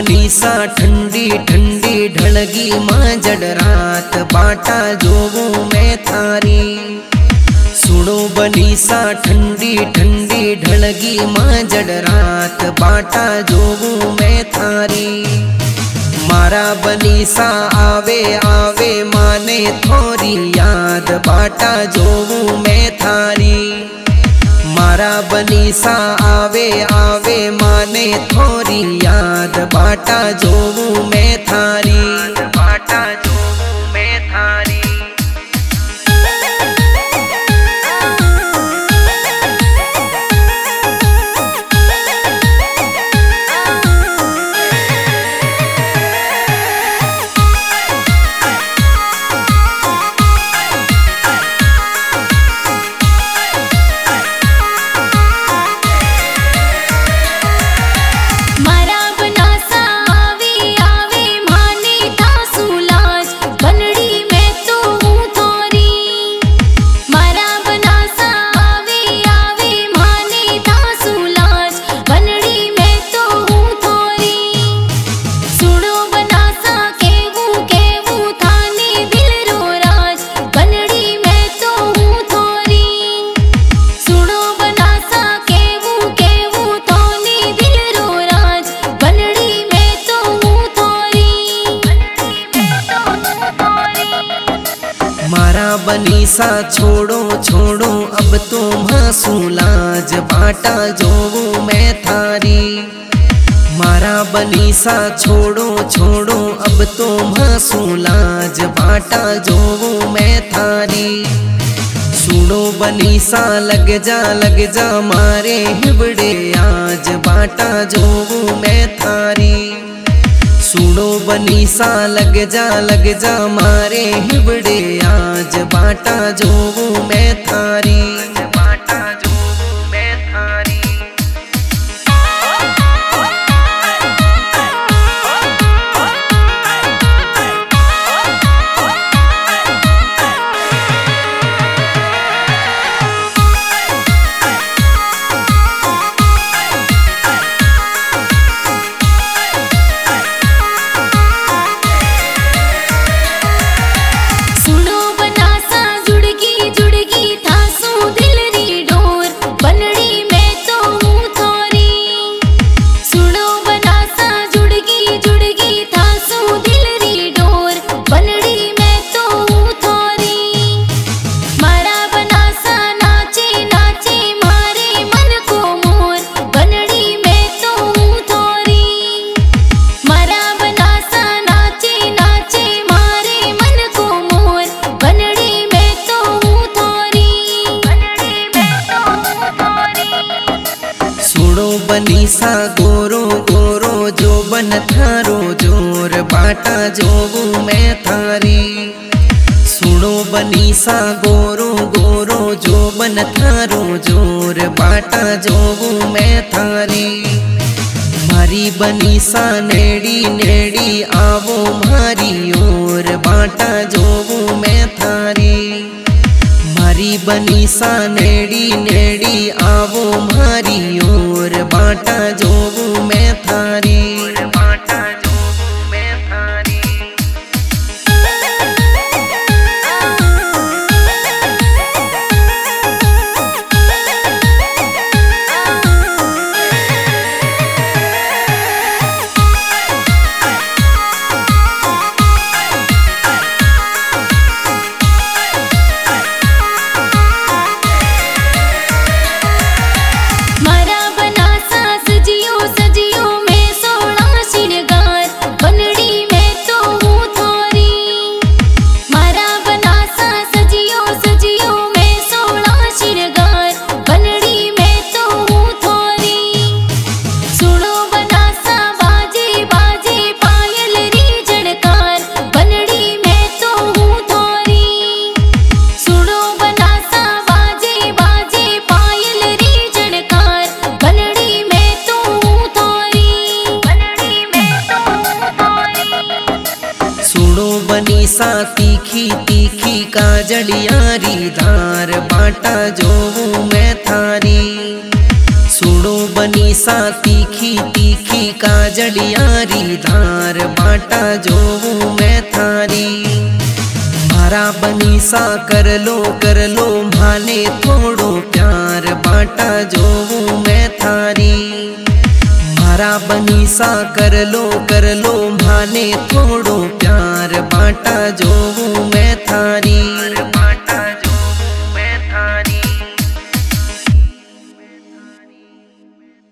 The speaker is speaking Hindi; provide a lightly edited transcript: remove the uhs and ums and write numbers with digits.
बनीसा ठंडी ठंडी ढलगी मांजड़ रात बाटा जोवू मैं थारी। सुनो बनीसा ठंडी ठंडी ढलगी मांजड़ रात बाटा जोवू मैं थारी। मारा बनीसा आवे आवे माने थोरी याद बाटा जोवू मैं थारी। मारा बनीसा आवे आवे माने थोरी याद बाटा जोवू मैं थारी। बाटा जोवू मैं थारी। मारा बनीसा छोड़ो छोड़ो अब तो मासू लाज बाटा जोवू मैं थारी। मारा बनीसा छोड़ो छोड़ो अब तो मासू लाज बाटा जोवू मैं थारी। सुनो बनीसा लग जा मारे हिबड़े आज बाटा जोवू मैं थारी। सुनो बनीसा लग जा मारे हिबड़े आज बाटा जोवू मैं थारी। बाटा जोवू मैं थारी। बनीसा गोरो गोरो जो बन थारो जोर बाटा जोवू मैं थारी। सुनो बनीसा गोरो गोरो जो बन थारो जोर बाटा जोवू मैं थारी। मारी बनीसा नेड़ी नेड़ी आवो मारी ओर बाटा जोवू मैं थारी। मारी बनीसा नेड़ी नेड़ी आवो मारी ओर बाटा जोवू मैं थारी। बाटा जोवू मैं थारी। बनीसा तीखी तीखी काजड़ियारी धार बाटा जोवू मैं थारी। सुनो बनीसा तीखी तीखी काजलियारी धार बाटा जोऊ मैं थारी। मारा बनीसा कर लो माने थोड़ो प्यार बाटा जोऊ मैं थारी। मारा बनीसा कर लो माने थोड़ो प्यार बाटा जोऊ मैं थारी।